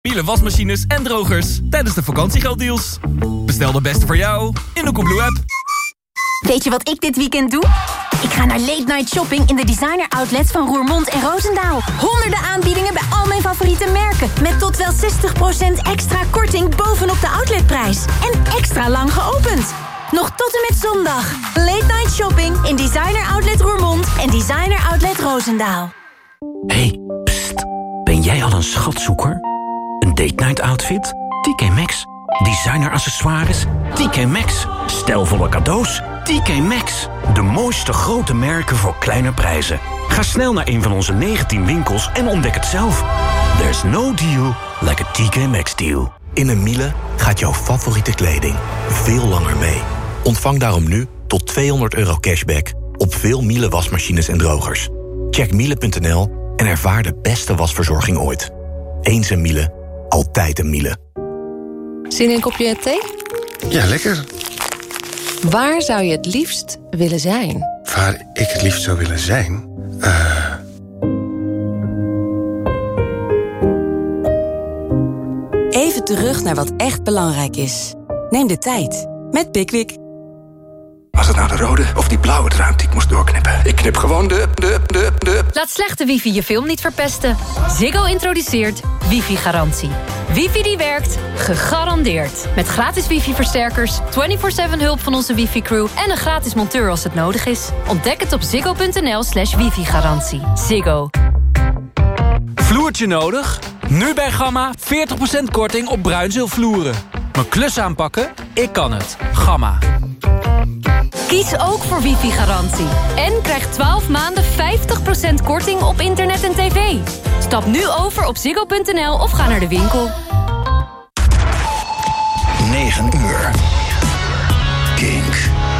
Miele wasmachines en drogers tijdens de vakantiegelddeals. Bestel de beste voor jou in de Coolblue app. Weet je wat ik dit weekend doe? Ik ga naar Late Night Shopping in de designer outlets van Roermond en Roosendaal. Honderden aanbiedingen bij al mijn favoriete merken. Met tot wel 60% extra korting bovenop de outletprijs. En extra lang geopend. Nog tot en met zondag. Late Night Shopping in designer outlet Roermond en designer outlet Roosendaal. Hey, pst. Ben jij al een schatzoeker? Een date night outfit? TK Maxx. Designer accessoires? TK Maxx. Stijlvolle cadeaus? TK Maxx. De mooiste grote merken voor kleine prijzen. Ga snel naar een van onze 19 winkels en ontdek het zelf. There's no deal like a TK Maxx deal. In een Miele gaat jouw favoriete kleding veel langer mee. Ontvang daarom nu tot €200 cashback op veel Miele wasmachines en drogers. Check miele.nl en ervaar de beste wasverzorging ooit. Eens een Miele, altijd een Miele. Zin in een kopje thee? Ja, lekker. Waar zou je het liefst willen zijn? Waar ik het liefst zou willen zijn? Even terug naar wat echt belangrijk is. Neem de tijd met Pickwick. Was het nou de rode of die blauwe draad die ik moest doorknippen? Ik knip gewoon de... Laat slechte wifi je film niet verpesten. Ziggo introduceert wifi-garantie. Wifi die werkt, gegarandeerd. Met gratis wifi-versterkers, 24/7 hulp van onze wifi-crew... en een gratis monteur als het nodig is. Ontdek het op ziggo.nl/wifi-garantie. Ziggo. Vloertje nodig? Nu bij Gamma 40% korting op bruinzeelvloeren. Mijn klus aanpakken? Ik kan het. Gamma. Kies ook voor wifi-garantie. En krijg 12 maanden 50% korting op internet en tv. Stap nu over op ziggo.nl of ga naar de winkel. 9 uur. Kink.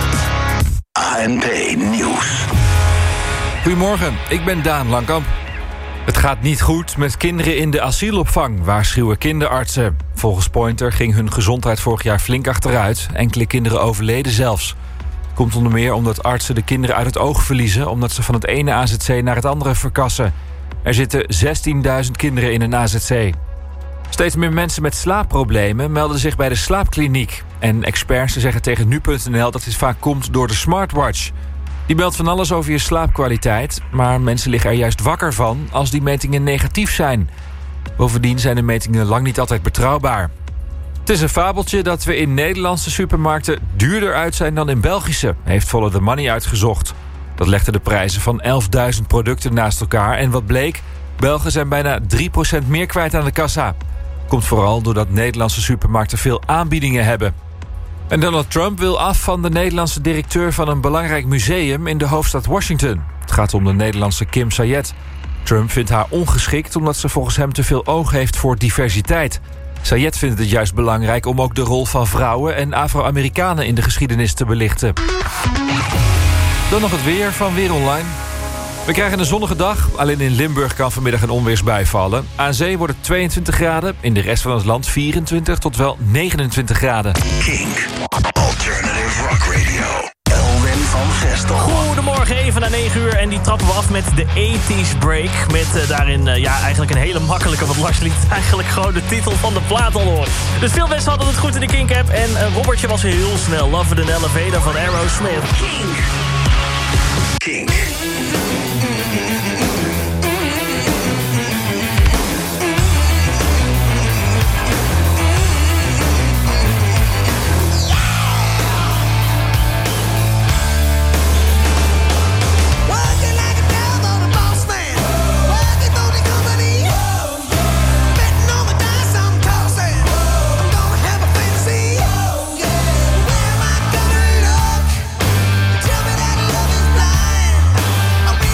ANP Nieuws. Goedemorgen, ik ben Daan Langkamp. Het gaat niet goed met kinderen in de asielopvang, waarschuwen kinderartsen. Volgens Pointer ging hun gezondheid vorig jaar flink achteruit. Enkele kinderen overleden zelfs. Komt onder meer omdat artsen de kinderen uit het oog verliezen... omdat ze van het ene AZC naar het andere verkassen. Er zitten 16.000 kinderen in een AZC. Steeds meer mensen met slaapproblemen melden zich bij de slaapkliniek. En experts zeggen tegen nu.nl dat dit vaak komt door de smartwatch. Die meldt van alles over je slaapkwaliteit... maar mensen liggen er juist wakker van als die metingen negatief zijn. Bovendien zijn de metingen lang niet altijd betrouwbaar. Het is een fabeltje dat we in Nederlandse supermarkten duurder uit zijn dan in Belgische, heeft Follow the Money uitgezocht. Dat legde de prijzen van 11.000 producten naast elkaar en wat bleek? Belgen zijn bijna 3% meer kwijt aan de kassa. Komt vooral doordat Nederlandse supermarkten veel aanbiedingen hebben. En Donald Trump wil af van de Nederlandse directeur van een belangrijk museum in de hoofdstad Washington. Het gaat om de Nederlandse Kim Sayed. Trump vindt haar ongeschikt omdat ze volgens hem te veel oog heeft voor diversiteit. Sayed vindt het juist belangrijk om ook de rol van vrouwen en Afro-Amerikanen in de geschiedenis te belichten. Dan nog het weer van Weer Online. We krijgen een zonnige dag, alleen in Limburg kan vanmiddag een onweersbui vallen. Aan zee wordt het 22 graden, in de rest van het land 24 tot wel 29 graden. Kink. Alternative Rock Radio. Elwin van Gestel. Goedemorgen, even na 9 uur en die trappen we af met de 80s Break. Met daarin eigenlijk een hele makkelijke, want Lars liet eigenlijk gewoon de titel van de plaat al horen. Dus veel mensen hadden het goed in de Kink-app en Robertje was heel snel. Love in an Elevator van Aerosmith. Kink. Kink. Tell me that love is blind.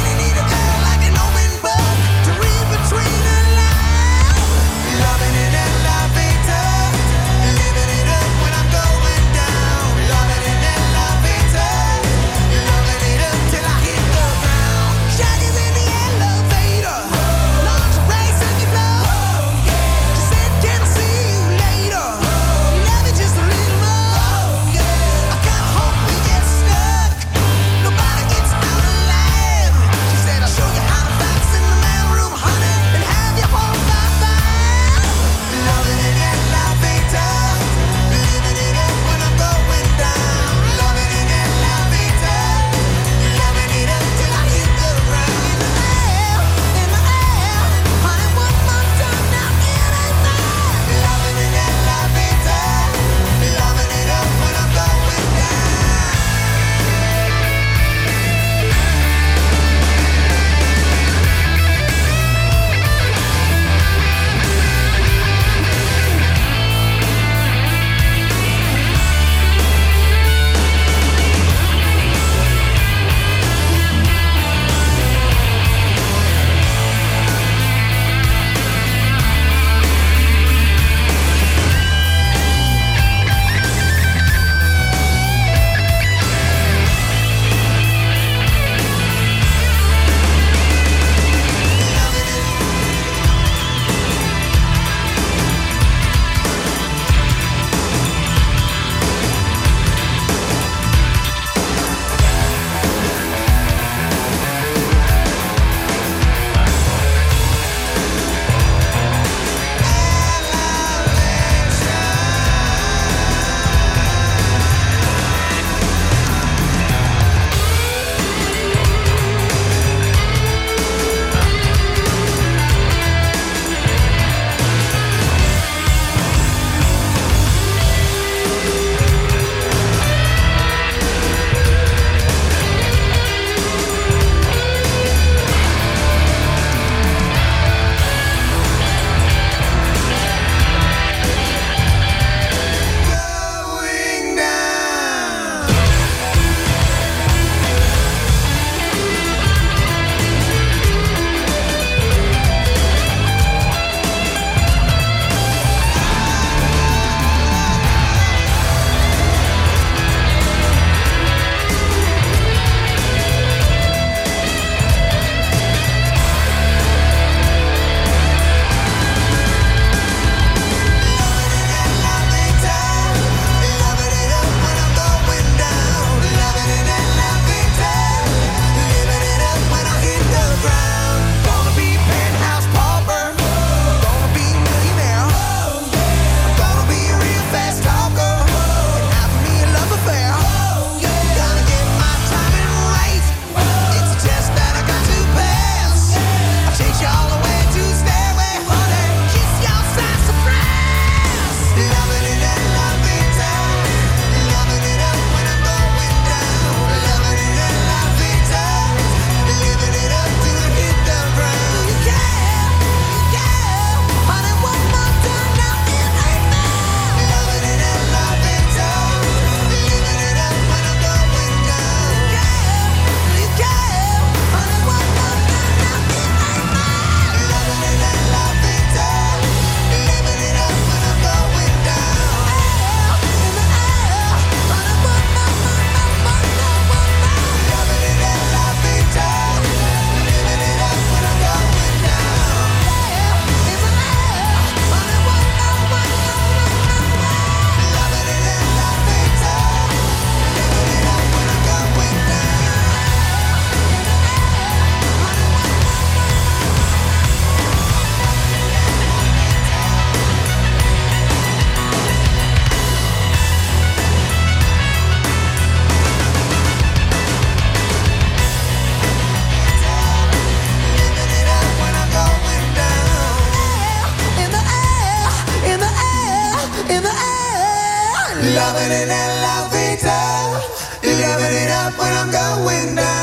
Loving it and loving it up. Living it up when I'm going down.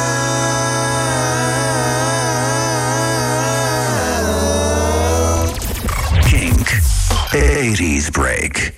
Kink 80s Break.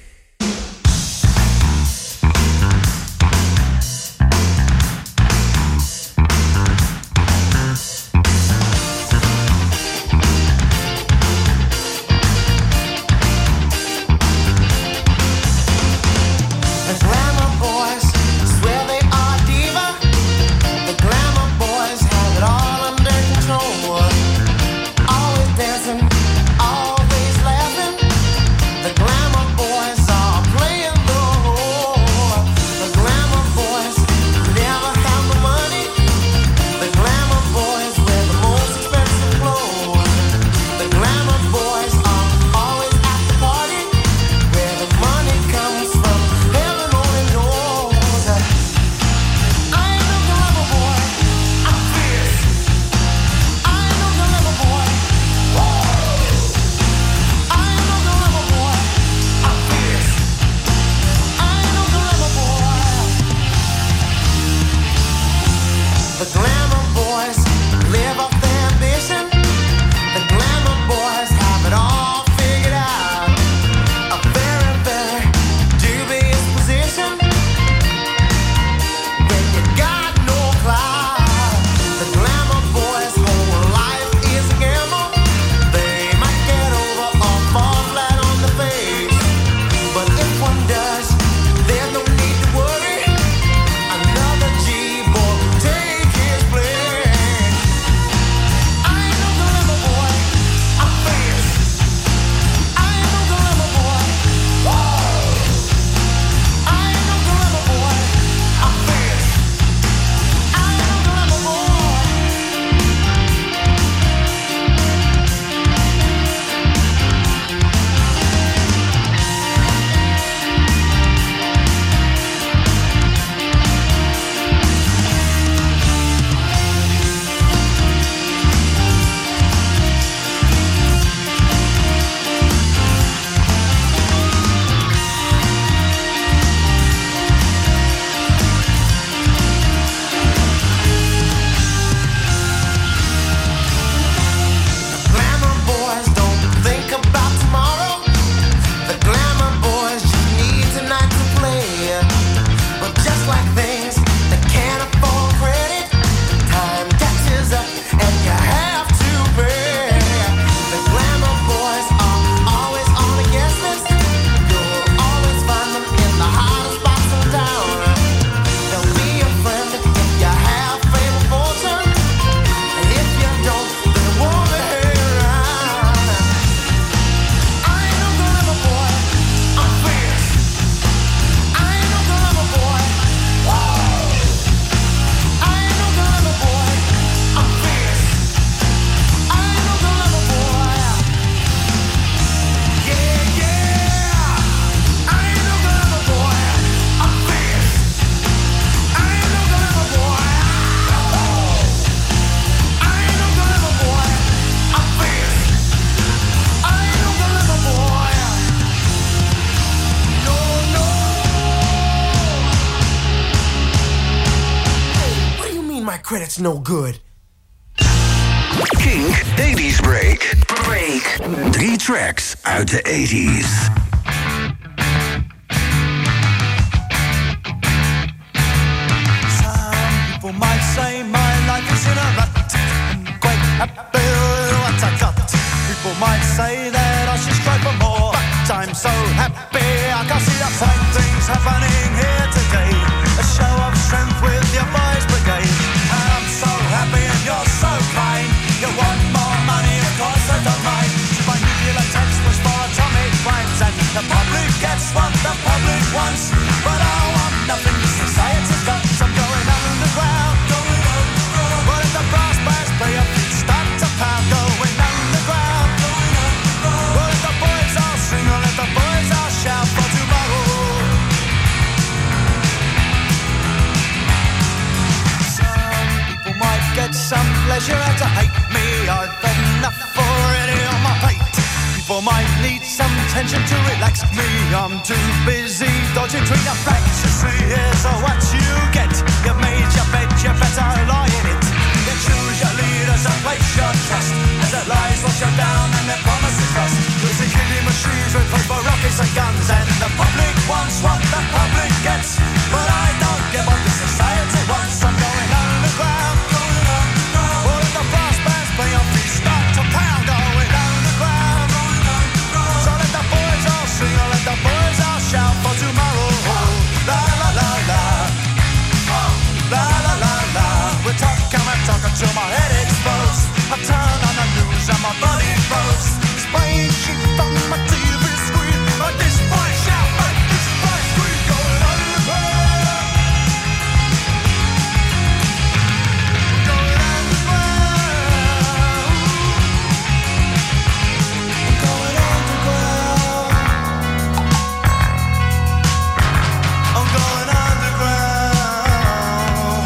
Credit's no good. Kink 80s Break. 3 tracks uit de 80s. Some people might say my life is in a rut. I'm quite happy with what I got. People might say that I should strive for more, but I'm so happy I can see the fine things happening here today. A show of strength with your boys brigade. And I'm so happy and you're so kind. You want more money, of course I don't mind. So my nuclear text was for atomic rhymes, and the public gets what the public wants. But I want nothing society's got. I'm going underground, But if the brass bands play up, start to pound. Going underground, But if the boys all sing, or let the boys all shout for tomorrow. Some people might get some pleasure out to hate me. I've enough already on my plate. People might need some attention to relax me. I'm too busy dodging between the facts. You see, here's what you get. You made your bed, you better lie in it. You choose your leaders and place your trust. As their lies wash you down and their promises rust. You'll see killing machines with paper, rockets and guns. And the public wants what the public gets. But I don't give what the society wants. I'm going underground. All of the brass bands play on feet, start to pound. Going underground. So let the boys all sing, or let the boys all shout for tomorrow. La la la la. La la la la. We're talking till my head explodes. I turn on the news and my body froze. Spraying shit from my TV screen. Like this boy shout, like this boy scream. Going underground. Going underground. Going underground. I'm going underground.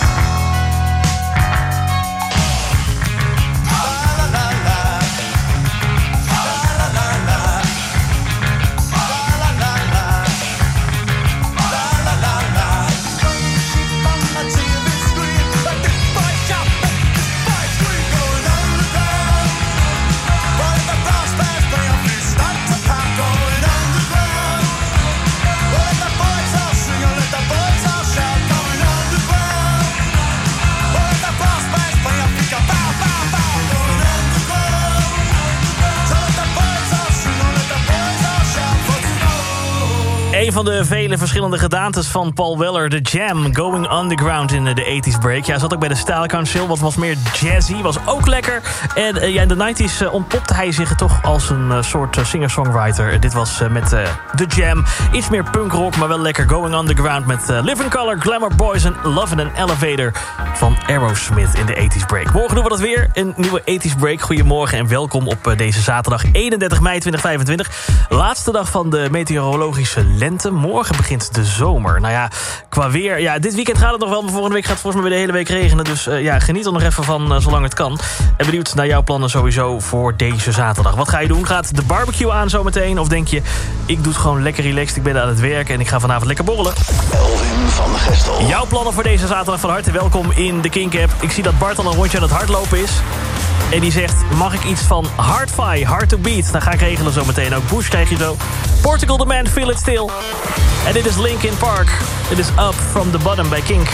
Een van de vele verschillende gedaantes van Paul Weller, The Jam, Going Underground in de 80s break. Ja, zat ook bij de Style Council, wat was meer jazzy, was ook lekker. En in de 90s ontpopte hij zich toch als een soort singer-songwriter. Dit was met The Jam. Iets meer punkrock, maar wel lekker. Going Underground met Living Colour, Glamour Boys en Love in an Elevator van Aerosmith in de 80s break. Morgen doen we dat weer, een nieuwe 80s break. Goedemorgen en welkom op deze zaterdag 31 mei 2025. Laatste dag van de meteorologische lente. Morgen begint de zomer. Nou ja, qua weer... Ja, dit weekend gaat het nog wel, maar volgende week gaat het volgens mij weer de hele week regenen. Dus geniet er nog even van zolang het kan. En benieuwd naar jouw plannen sowieso voor deze zaterdag. Wat ga je doen? Gaat de barbecue aan zometeen? Of denk je, ik doe het gewoon lekker relaxed. Ik ben aan het werken en ik ga vanavond lekker borrelen. Elvin van Gestel. Jouw plannen voor deze zaterdag van harte welkom in de Kink-app. Ik zie dat Bart al een rondje aan het hardlopen is. En die zegt, mag ik iets van Hard-Fi, Hard to Beat? Dan ga ik regelen zometeen. Ook Bush krijg je zo. Portugal The Man, Feel It Still. En dit is Linkin Park. Dit is Up From The Bottom bij Kink.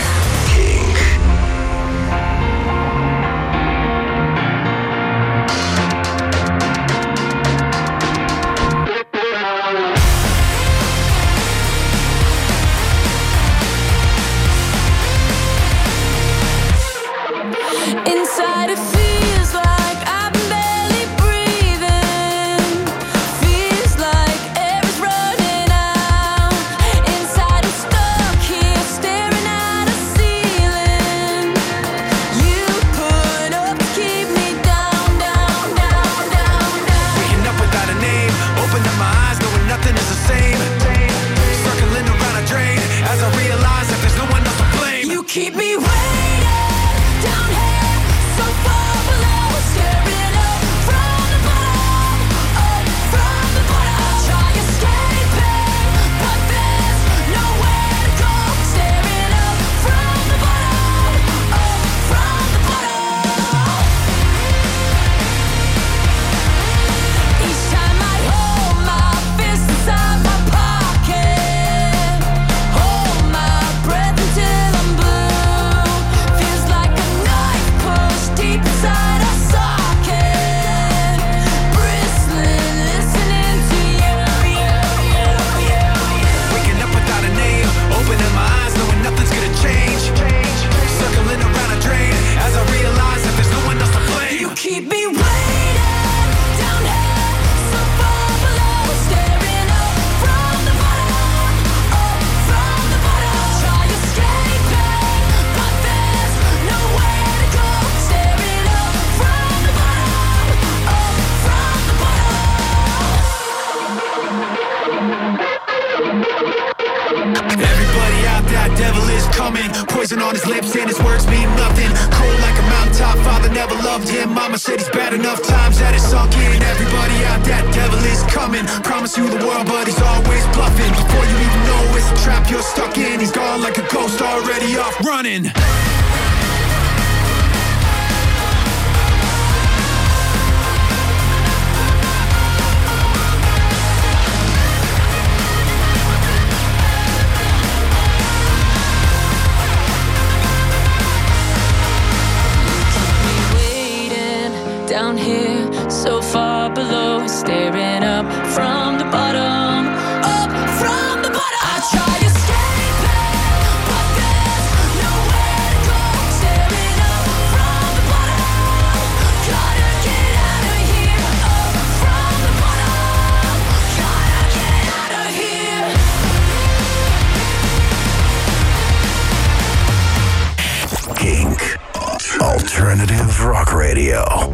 Inside it feels like I'm barely breathing. Feels like air is running out. Inside I'm stuck here staring at a ceiling. that devil is coming. Poison on his lips and his words mean nothing. Cold like a mountaintop, father never loved him. Mama said he's bad enough times that it's sunk in. Everybody out, that devil is coming. Promise you the world, but he's always bluffing. Before you even know it's a trap you're stuck in. He's gone like a ghost, already off running. Down here, so far below, staring up from the bottom, up from the bottom. I try escaping, but there's nowhere to go. Staring up from the bottom, gotta get out of here. Up from the bottom, gotta get out of here. Kink. Alternative Rock Radio.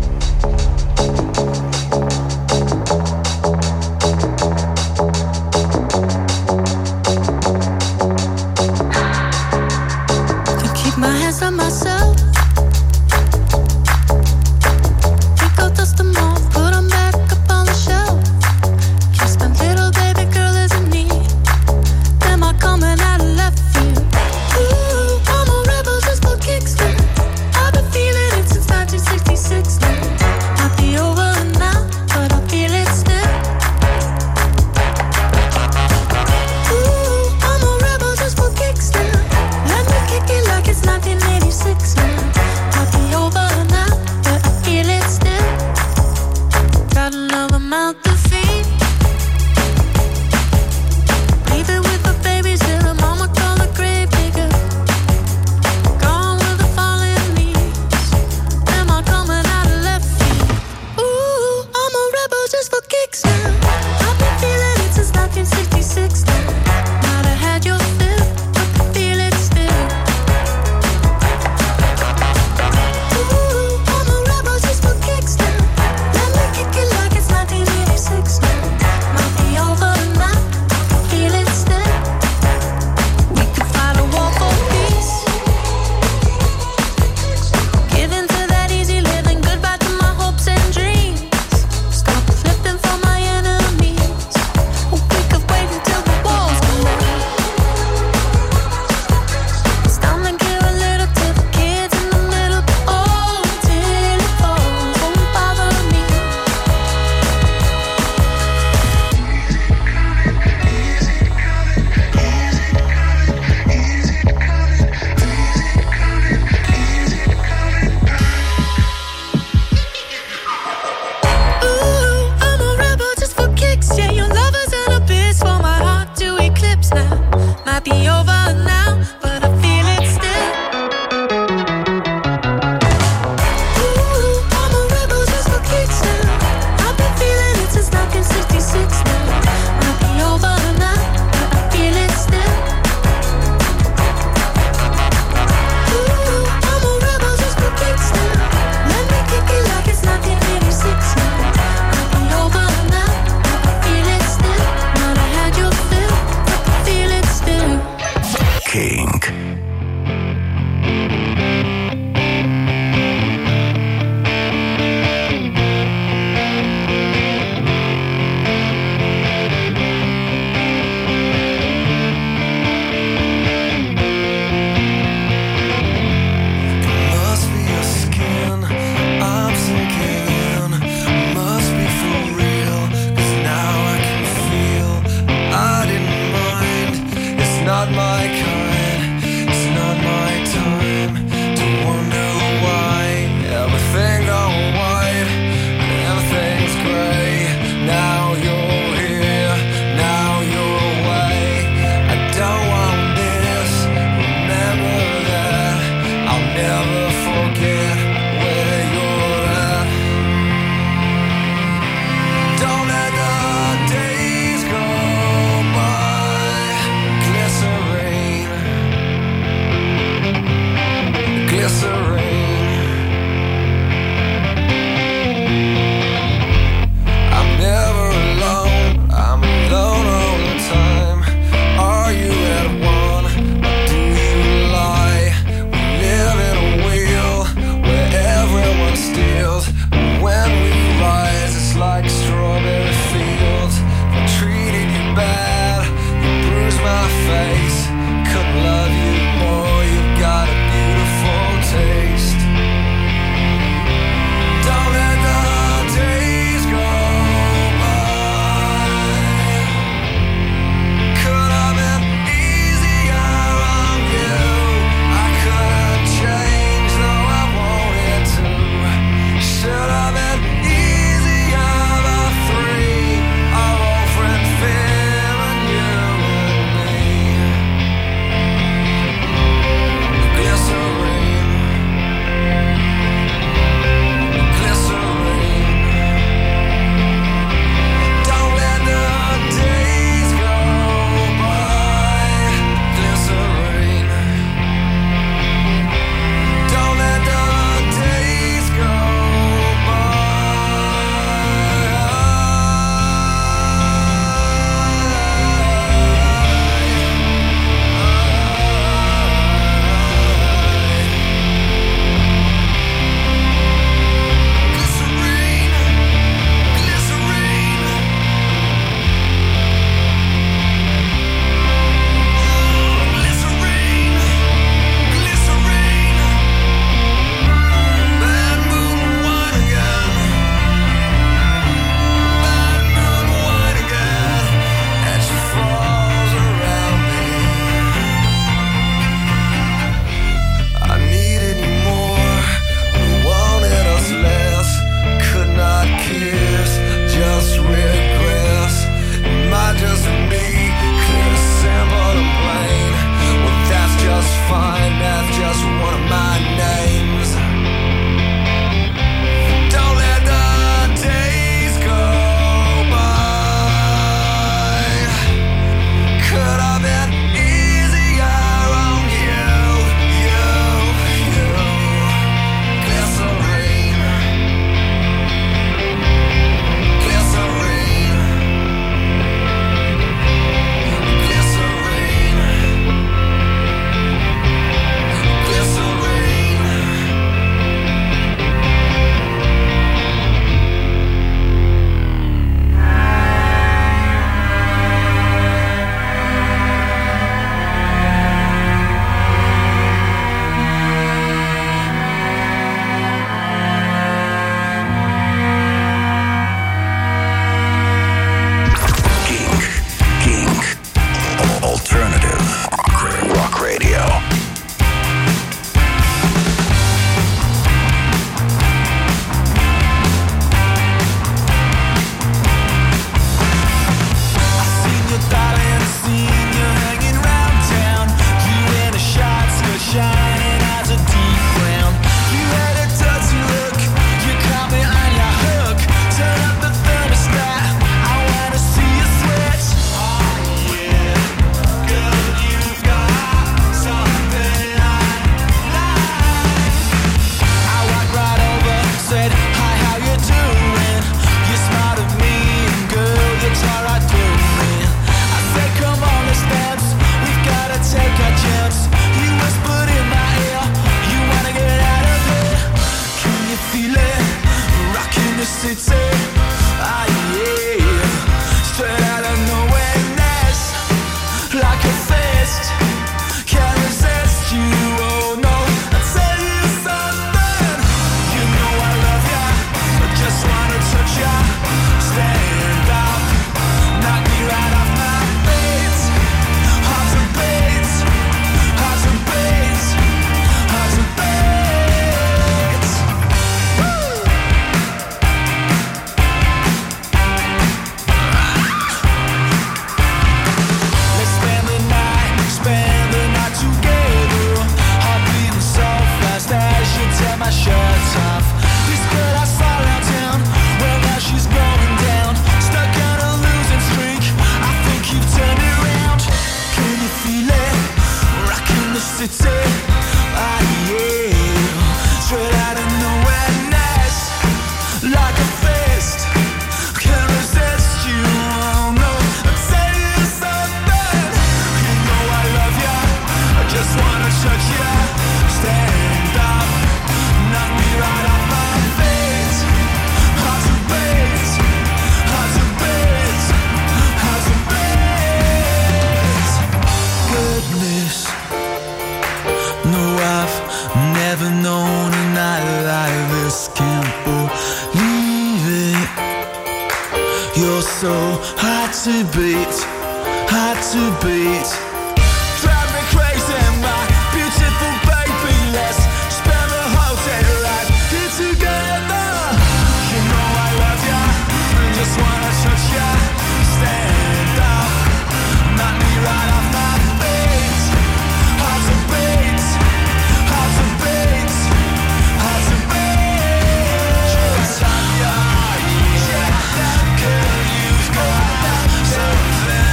city. Ah, yeah. Straight out of nowhereness, like a fist. Can't resist you, oh no. I'll tell you something. You know I love you. I just wanna touch you. Stand up, knock me right off my feet. Hard to beat, hard to beat, hard to beat. Goodness, no, I've never known a night like this. Can't believe it. You're so hard to beat, hard to beat. Drive me crazy, my beautiful baby. Let's spend the whole day right here together. You know I love ya, I just wanna touch ya. Stand up, knock me right off my feet. Hard to beat, hard to beat, hard to beat. Yeah, girl, you've got something.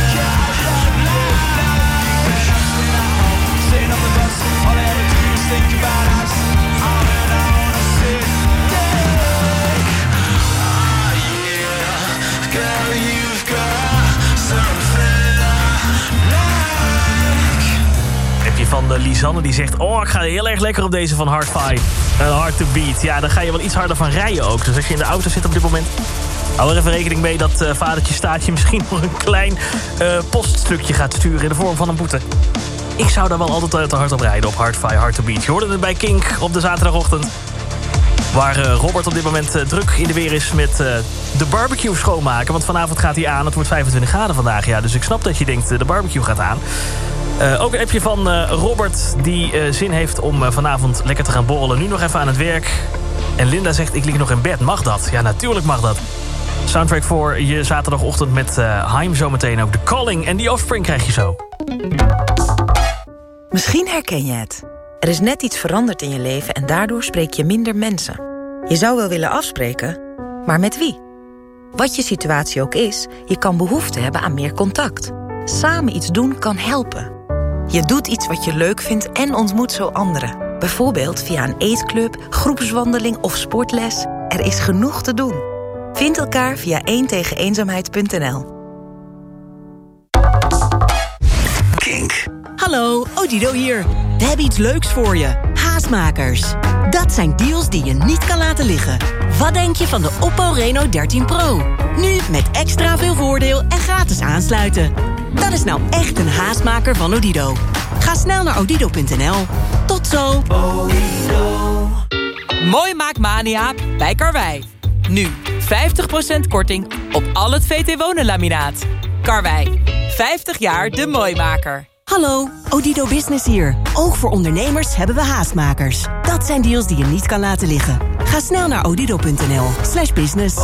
Say nothing else, all I ever do is think about us. On and on, I sit there. Ah, yeah, girl, you've got something I like. Heb je van de Lisanne die zegt... oh, ik ga heel erg lekker op deze van Hard Five. Hard to Beat. Ja, dan ga je wel iets harder van rijden ook. Dus als je in de auto zit op dit moment... hou er even rekening mee dat vadertje Staatje misschien nog een klein poststukje gaat sturen... in de vorm van een boete. Ik zou daar wel altijd te hard op rijden op Hard Five, Hard to Beat. Je hoorde het bij Kink op de zaterdagochtend. Waar Robert op dit moment druk in de weer is met de barbecue schoonmaken. Want vanavond gaat hij aan. Het wordt 25 graden vandaag. Ja, dus ik snap dat je denkt de barbecue gaat aan. Ook een appje van Robert die zin heeft om vanavond lekker te gaan borrelen. Nu nog even aan het werk. En Linda zegt, ik lig nog in bed. Mag dat? Ja, natuurlijk mag dat. Soundtrack voor je zaterdagochtend met Haim zometeen ook. The Calling en The Offspring krijg je zo. Misschien herken je het. Er is net iets veranderd in je leven en daardoor spreek je minder mensen. Je zou wel willen afspreken, maar met wie? Wat je situatie ook is, je kan behoefte hebben aan meer contact. Samen iets doen kan helpen. Je doet iets wat je leuk vindt en ontmoet zo anderen. Bijvoorbeeld via een eetclub, groepswandeling of sportles. Er is genoeg te doen. Vind elkaar via eentegeneenzaamheid.nl. Kink. Hallo, Odido hier. We hebben iets leuks voor je. Haastmakers. Dat zijn deals die je niet kan laten liggen. Wat denk je van de Oppo Reno 13 Pro? Nu met extra veel voordeel en gratis aansluiten. Dat is nou echt een haastmaker van Odido. Ga snel naar odido.nl. Tot zo. Mooi Maakmania bij Karwei. Nu 50% korting op al het VT Wonen laminaat. Karwei, 50 jaar de mooimaker. Hallo, Odido Business hier. Ook voor ondernemers hebben we haastmakers. Dat zijn deals die je niet kan laten liggen. Ga snel naar odido.nl/business.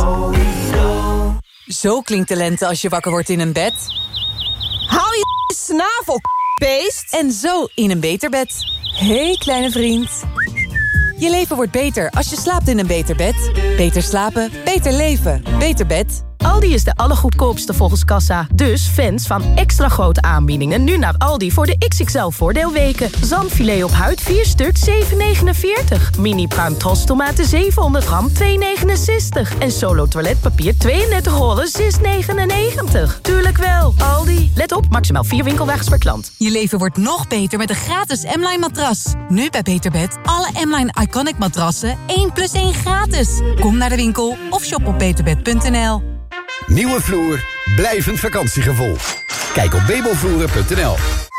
Zo klinkt de lente als je wakker wordt in een bed. Haal je snavel, beest. En zo in een beter bed. Hey, kleine vriend. Je leven wordt beter als je slaapt in een beter bed. Beter slapen, beter leven, beter bed. Aldi is de allergoedkoopste volgens kassa. Dus fans van extra grote aanbiedingen nu naar Aldi voor de XXL voordeelweken. Zalmfilet op huid 4 stuk 7,49. Mini pruim trostomaten 700 gram 2,69. En Solo toiletpapier 32 rollen 6,99. Tuurlijk wel, Aldi. Let op, maximaal 4 winkelwagens per klant. Je leven wordt nog beter met een gratis M-Line matras. Nu bij Beterbed alle M-Line Iconic matrassen 1+1 gratis. Kom naar de winkel of shop op beterbed.nl. Nieuwe vloer, blijvend vakantiegevoel. Kijk op meubelvloeren.nl.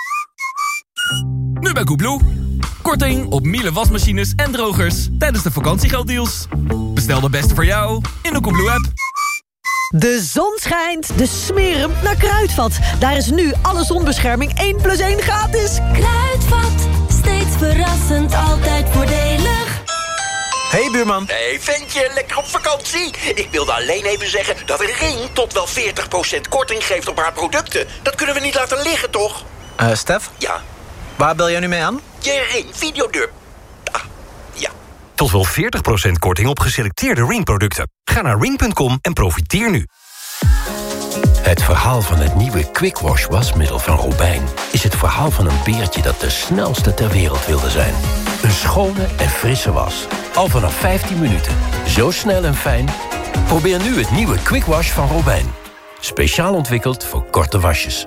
Nu bij Coolblue. Korting op Miele wasmachines en drogers tijdens de vakantiegelddeals. Bestel de beste voor jou in de Coolblue-app. De zon schijnt, dus smeer hem naar Kruidvat. Daar is nu alle zonbescherming 1+1 gratis. Kruidvat, steeds verrassend, altijd voordelig. Hey buurman. Hey ventje, lekker op vakantie? Ik wilde alleen even zeggen dat Ring tot wel 40% korting geeft op haar producten. Dat kunnen we niet laten liggen, toch? Stef? Ja? Waar bel jij nu mee aan? Je Ring videodeur. Ah, ja. Tot wel 40% korting op geselecteerde Ring-producten. Ga naar ring.com en profiteer nu. Het verhaal van het nieuwe Quick Wash wasmiddel van Robijn is het verhaal van een beertje dat de snelste ter wereld wilde zijn. Een schone en frisse was. Al vanaf 15 minuten. Zo snel en fijn. Probeer nu het nieuwe Quick Wash van Robijn. Speciaal ontwikkeld voor korte wasjes.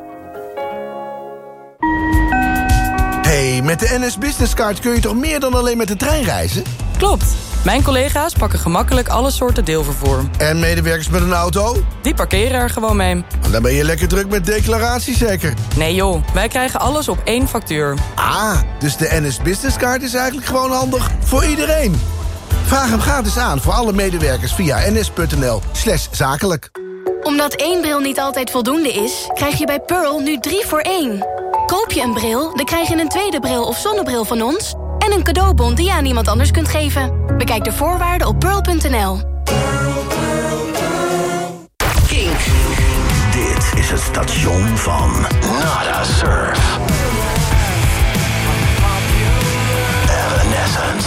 Hey, met de NS Business Card kun je toch meer dan alleen met de trein reizen? Klopt. Mijn collega's pakken gemakkelijk alle soorten deelvervoer. En medewerkers met een auto? Die parkeren er gewoon mee. Dan ben je lekker druk met declaratie zeker? Nee joh, wij krijgen alles op één factuur. Ah, dus de NS Business Card is eigenlijk gewoon handig voor iedereen. Vraag hem gratis aan voor alle medewerkers via ns.nl/zakelijk. Omdat 1 bril niet altijd voldoende is, krijg je bij Pearl nu 3 voor 1. Koop je een bril, dan krijg je een tweede bril of zonnebril van ons en een cadeaubon die je aan iemand anders kunt geven. Bekijk de voorwaarden op pearl.nl. Kink. Dit is het station van Nada Surf. Evanescence.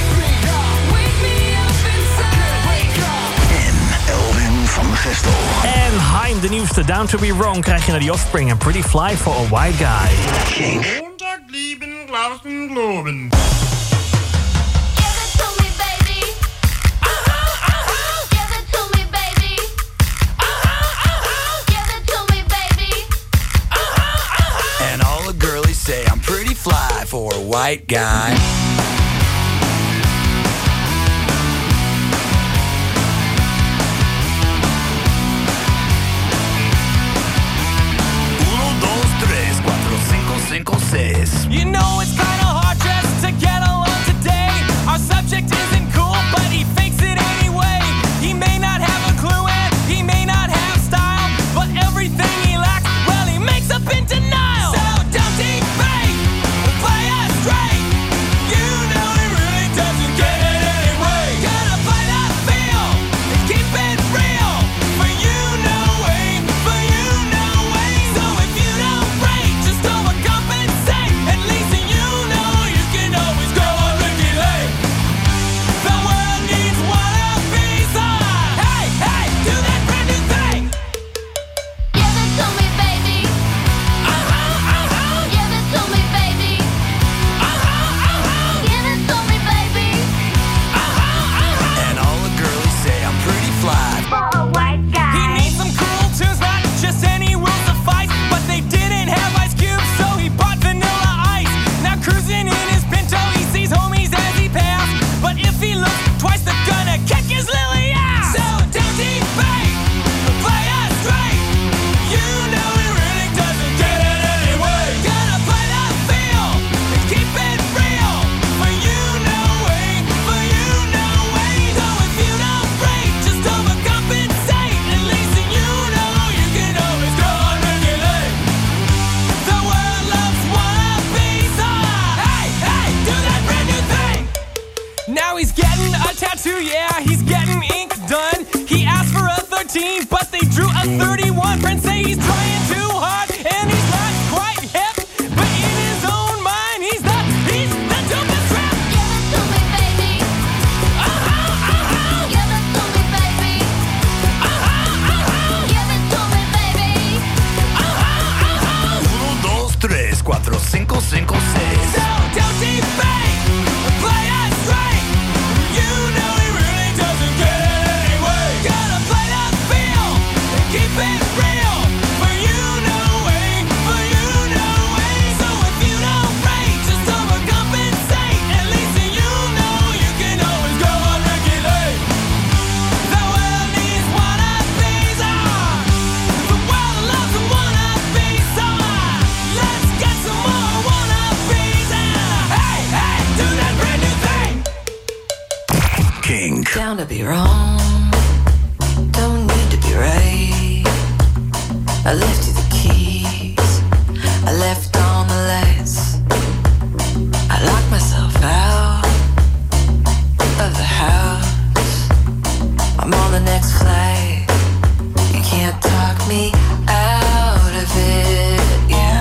En Elwin van Gestel. En Haim, de nieuwste Down to Be Wrong, krijg je naar The Offspring en Pretty Fly for a White Guy. Kink. And all the girlies say I'm pretty fly for a white guy. You know it's kinda hard just to get along today. Our subject isn't cool, but he fakes it anyway. He may not have a clue and he may not have style, but everything he lacks, well, he makes up in denial. So don't debate, play us straight. You know he really doesn't get it anyway. Gotta play that feel and keep it real. For you know way, for you know way. So if you don't break, just overcompensate. At least you know you can always go on Ricky Lake. The world needs one of these on. Hey, hey, do that brand new thing. Give it to me, baby. Give it to me, baby. Give it to me, baby. And all the girlies say I'm pretty fly For a white guy. He needs some cool tunes, not just any will suffice. But they didn't have Ice Cube, so he bought Vanilla Ice. Now cruising in his Pinto, he sees homies as he pass. But if he looks twice, they're gonna kick his lily ass. So don't debate, play us straight. You know he really doesn't get it anyway. Gotta play that feel and keep it real. For you know way, for you know way. So if you don't break, just overcompensate. At least you know you can always go on Ricky Lake. The world loves one of these on. Hey, hey, do that brand new thing. Now he's getting a tattoo, yeah, he's getting ink done. He asked for a 13, but they drew a 31. Friends say he's trying too hard, and he's not quite hip. But in his own mind, he's the dopest rap. Give it to me, baby. Give it to me, baby. Give it to me, baby. 1, 2, 3, 4, 5, 5, 6. So don't debate, play us straight. You know he really doesn't get it anyway. Gotta play that feel and keep it real. For you know way, for you know way. So if you don't break, just overcompensate. At least you know you can always go on Ricky Lake. The world needs one of these on. The world loves one of these on. Let's get some more one of these on. Hey, hey, do that brand new thing. Kink. Down to be wrong, don't need to be right. I left you the keys, I left on the lights. I locked myself out of the house. I'm on the next flight. You can't talk me out of it, yeah.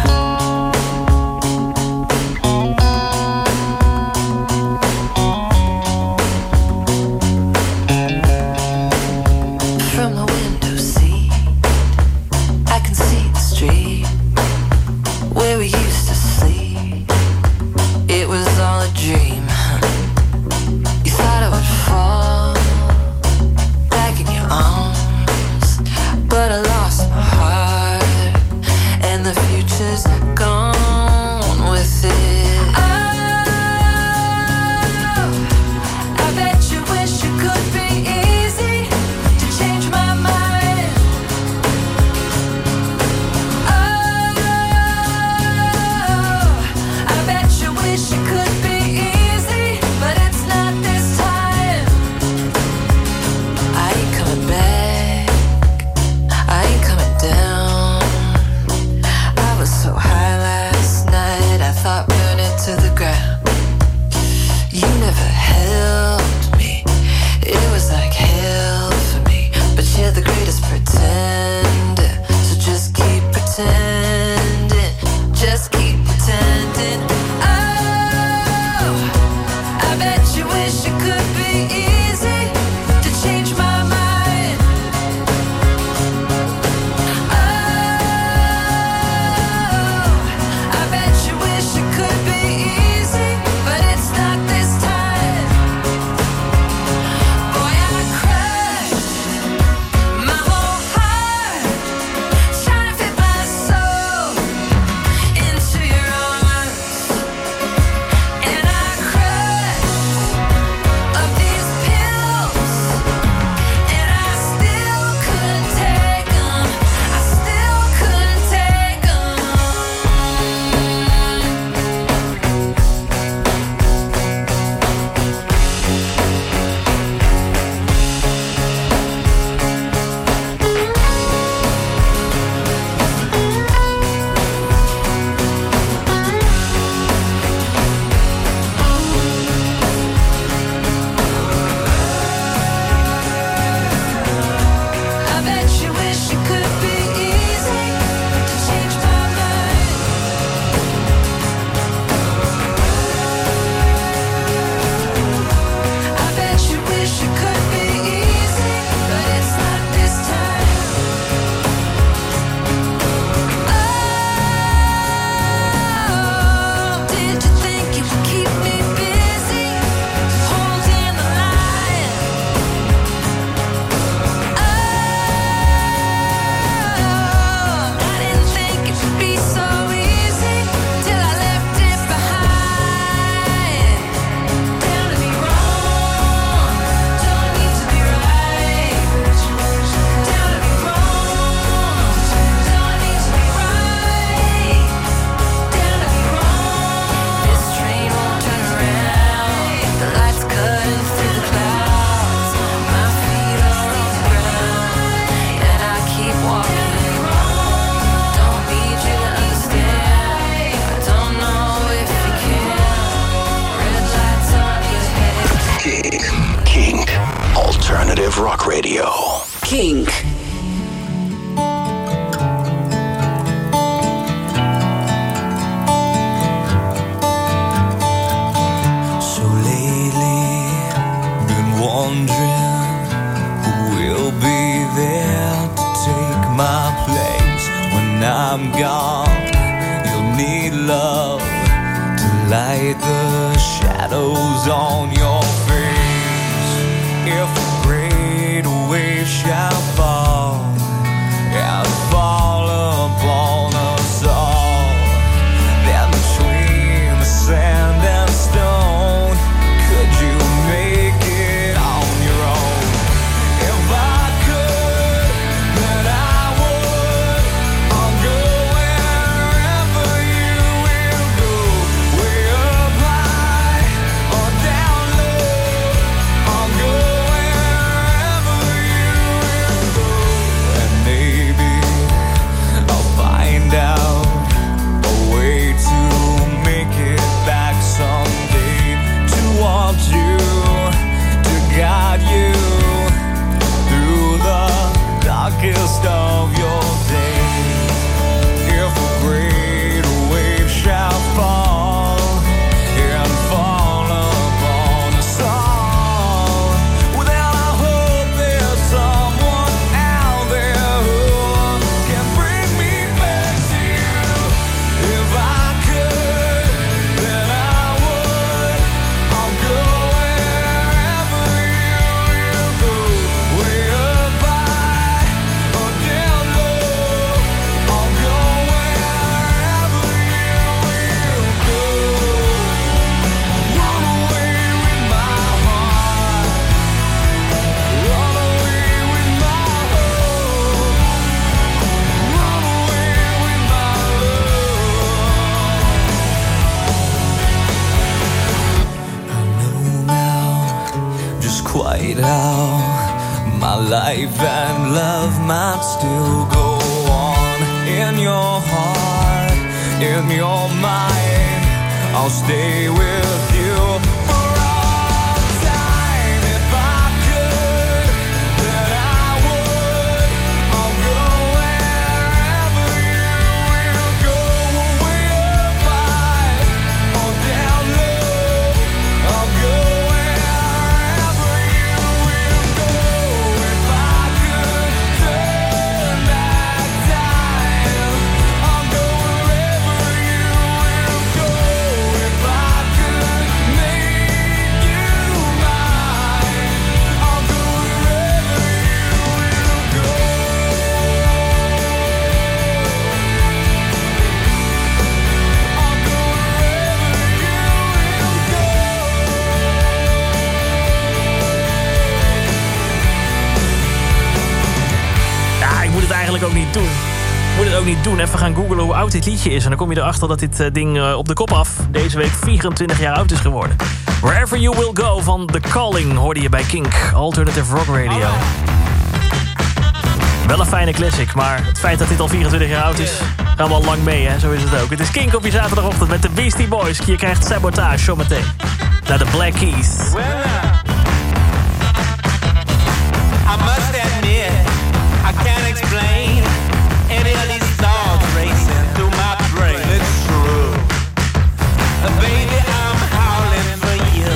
to the ground. You never helped me. It was like hell for me. But you're the greatest pretender. So just keep pretending. Just keep pretending. Oh, I bet you wish it could be easy to change my mind. Oh, I bet you wish it could be easy, but it's not this time. Boy, I crushed my whole heart, trying to fit my soul into your arms, and I crushed up these pills, and I still couldn't take them. I still couldn't take them. I bet you wish it could be easy to change my mind. I bet you wish it could be easy, but it's not this time. Oh, did you think you could keep me busy holding the line? I didn't think it would be so easy till I left it behind. Down to be wrong, don't need to be right. Down to be wrong, don't need to be right. Down to be wrong, this train won't turn around. The lights cutting through the clouds. My feet are on the ground, and I keep walking. Don't need you to understand. I don't know if you can. Red lights on your head. Kink. Alternative Rock Radio. Kink. So lately, been wondering who will be there to take my place when I'm gone. You'll need love to light the shadows on your face. If a great wave shall fall and fall upon us all, then between the sand and stone, could you make it on your own? If I could, then I would. I'll go wherever you will go, way up high or down low. I'll go wherever you will go, and maybe I'll find out a way to make it back someday, to want you, to guide you through the darkest of your days. If a great wave shall fall and fall upon us all, well, then I hope there's someone out there who can bring me back to you. If I could, then I would. I'll go wherever you will go, way up high or down low. I'll go wherever you will go. Run away with my heart, run away with my hope, run away with my love. I know now just quite how my life and love might still go on in your heart, in your mind. I'll stay with you for all time. If I could, then I would. I'll go wherever you will go. Way up high or down low. I'll go wherever you will go. If I could turn back time, I'll go wherever you will go. If I could make you mine, I'll go wherever you will go. Ja, ik moet het eigenlijk ook niet doen. Ik moet het ook niet doen. Even gaan googlen hoe oud dit liedje is. En dan kom je erachter dat dit ding op de kop af deze week 24 jaar oud is geworden. Wherever You Will Go van The Calling hoorde je bij Kink. Alternative Rock Radio. Wel een fijne classic, maar het feit dat dit al 24 jaar oud is, gaan we al lang mee, hè? Zo is het ook. Het is Kink op je zaterdagochtend met de Beastie Boys. Je krijgt Sabotage zometeen. Naar de Black Keys. I must admit, I can't explain any of these thoughts racing through my brain. It's true. Baby, I'm howling for you.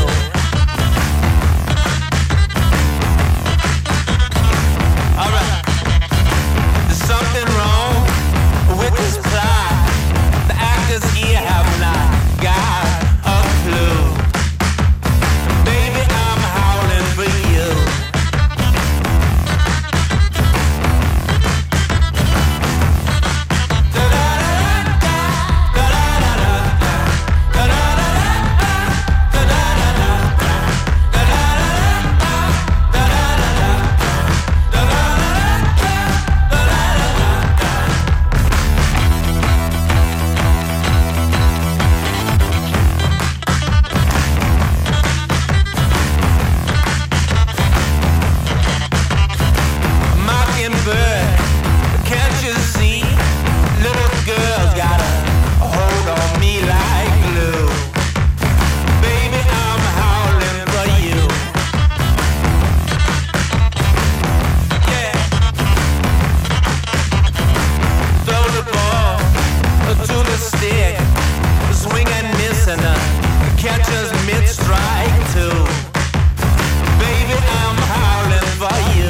Alright. There's something wrong with this plot. The actors here have not got a clue. Baby, I'm howling for you. Mockingbird, can't you see? Little girl's got a hold on me like glue. Baby, I'm howling for you. Yeah. Throw the ball to the stick, swing and miss and catch us mid-strike too. Baby, I'm howling for you.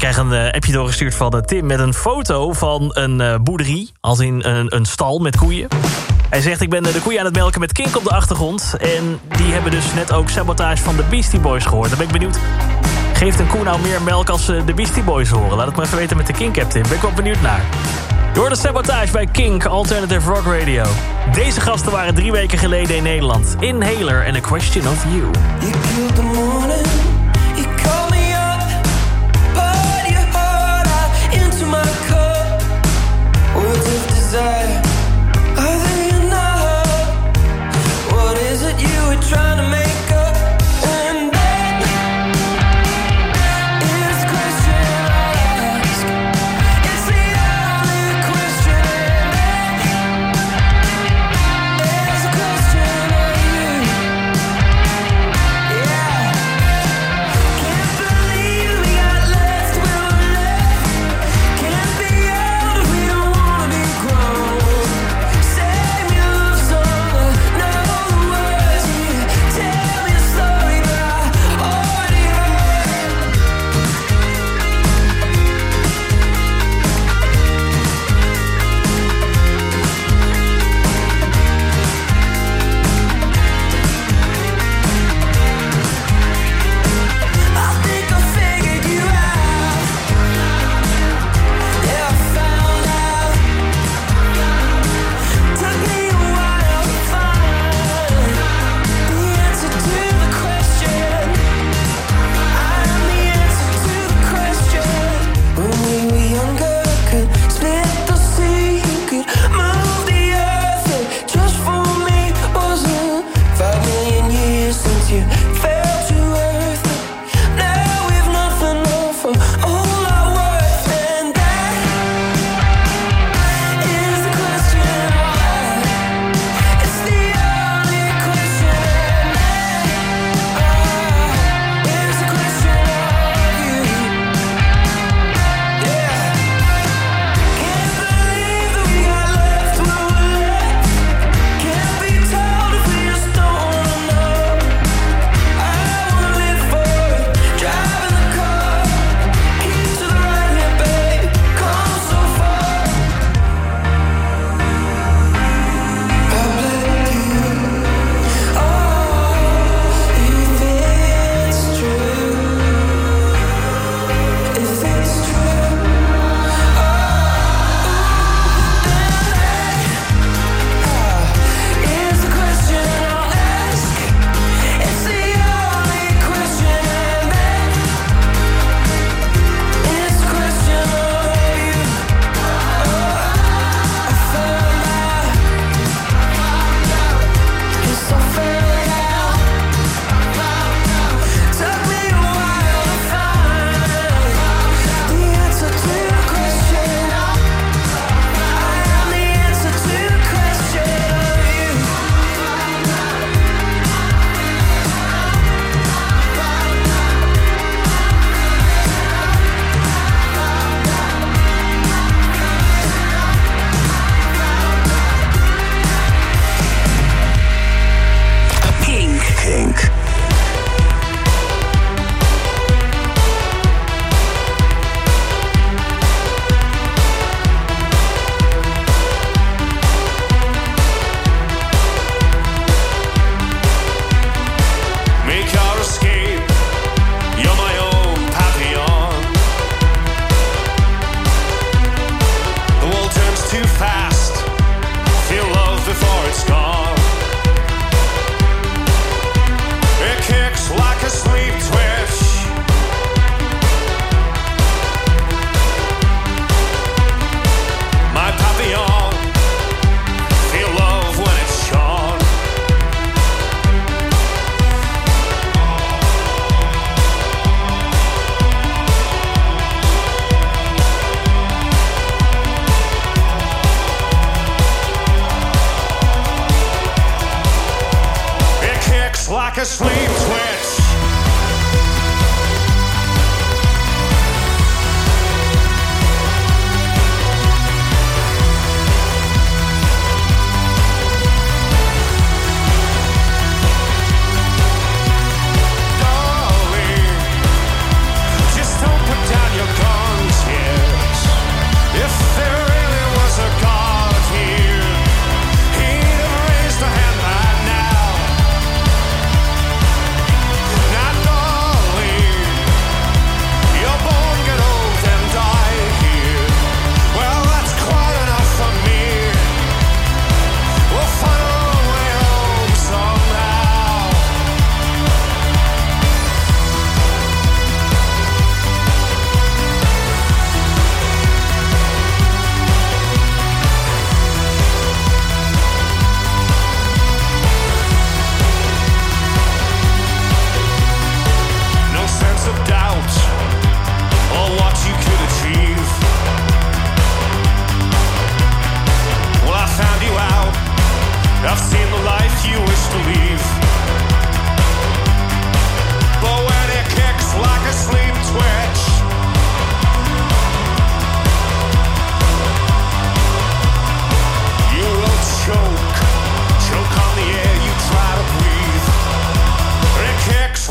krijg een appje doorgestuurd van Tim met een foto van een boerderie. Als in een stal met koeien. Hij zegt, ik ben de koeien aan het melken met Kink op de achtergrond. En die hebben dus net ook Sabotage van de Beastie Boys gehoord. Dan ben ik benieuwd, geeft een koe nou meer melk als de Beastie Boys horen? Laat het maar even weten met de Kink-app, Tim. Ben ik wel benieuwd naar. Door de Sabotage bij Kink, Alternative Rock Radio. Deze gasten waren 3 weken geleden in Nederland. Inhaler and A Question of You. You killed the morning, you called me up, poured your heart out into my cup. Words of desire, are they enough? What is it you were trying to make up? And that is the question I ask. It's the only question, and that is the question of you. Yeah. Can't believe we got left where we're left. Can't be out if we don't wanna be grown. Save me a love song, know the words, yeah. Tell me a story, but I already heard. I think I figured you out. Yeah, I found out. Took me a while to find the answer to the question. I am the answer to the question. When we were younger, could split the sea, could move the earth, and just for me wasn't 5 million years since you fell to earth. Now we've nothing left from all our worth, and that is the question why. It's the only question, and that is the question of you. Yeah. Can't believe that we got left where we're left. Can't be told if we just don't wanna know. I wanna live for it, driving the car. Keep to the right here, babe. Come so far. I'll let you. Oh, if it's true. If it's true. Is the question I'll ask. It's the only question, and that is the question of you. I found out. Yes, I found out. Took me a while to find the answer to the question. I am the answer to the question of you. Kink. Make your escape. You're my own papillon. The world turns too fast. Feel love before it's gone. It kicks like a sleep twitch. My papillon. Feel love when it's shone. It kicks like a sleep twitch. Darling, just don't put down your gun.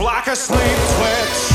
like a sleep twitch.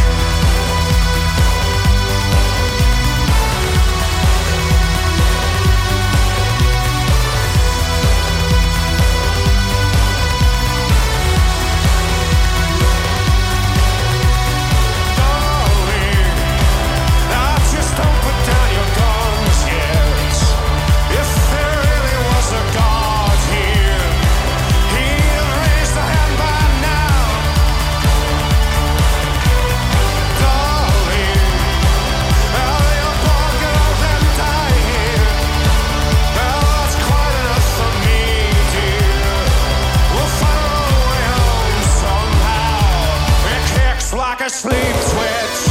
Like a sleep twitch.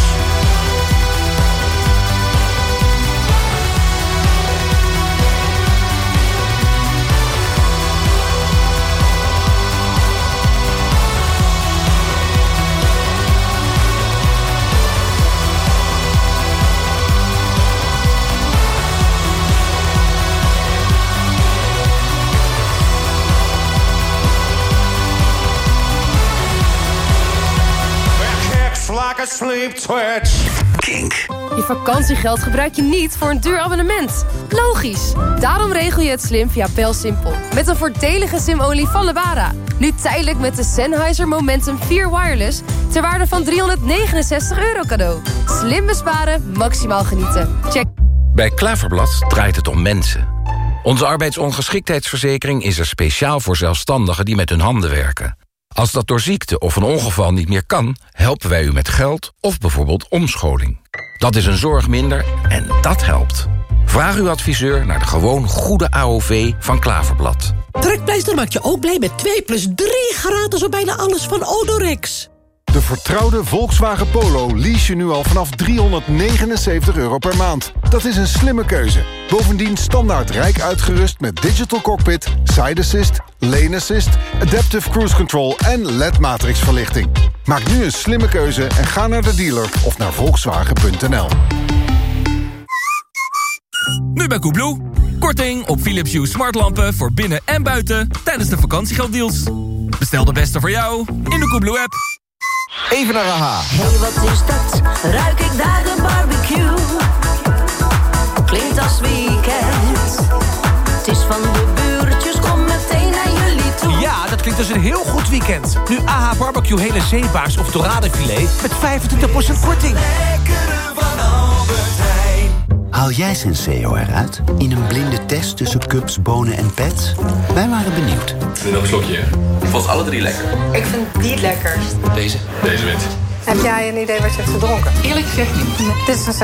Like a sleep twitch. Kink. Je vakantiegeld gebruik je niet voor een duur abonnement. Logisch. Daarom regel je het slim via BelSimpel. Met een voordelige SIM-only van Lebara. Nu tijdelijk met de Sennheiser Momentum 4 Wireless ter waarde van €369 cadeau. Slim besparen, maximaal genieten. Check. Bij Klaverblad draait het om mensen. Onze arbeidsongeschiktheidsverzekering is er speciaal voor zelfstandigen die met hun handen werken. Als dat door ziekte of een ongeval niet meer kan, helpen wij u met geld of bijvoorbeeld omscholing. Dat is een zorg minder en dat helpt. Vraag uw adviseur naar de gewoon goede AOV van Klaverblad. Trekpleister maakt je ook blij met 2+3 gratis op bijna alles van Odorex. De vertrouwde Volkswagen Polo lease je nu al vanaf €379 per maand. Dat is een slimme keuze. Bovendien standaard rijk uitgerust met digital cockpit, side assist, lane assist, adaptive cruise control en LED-matrixverlichting. Maak nu een slimme keuze en ga naar de dealer of naar Volkswagen.nl. Nu bij Koebloe. Korting op Philips Hue smartlampen voor binnen en buiten tijdens de vakantiegelddeals. Bestel de beste voor jou in de Koebloe-app. Even naar AH. Hey, wat is dat? Ruik ik daar een barbecue? Klinkt als weekend. Het is van de buurtjes, kom meteen naar jullie toe. Ja, dat klinkt als een heel goed weekend. Nu AH Barbecue hele zeebaars of doradenfilet met 25% korting. Lekkere van Albert Heijn. Haal jij Senseo eruit in een blinde test tussen cups, bonen en pets? Wij waren benieuwd. Nog een slokje. Ik vond alle 3 lekker. Ik vind die het lekkerst. Deze wint. Heb jij een idee wat je hebt gedronken? Eerlijk gezegd niet. Dit is een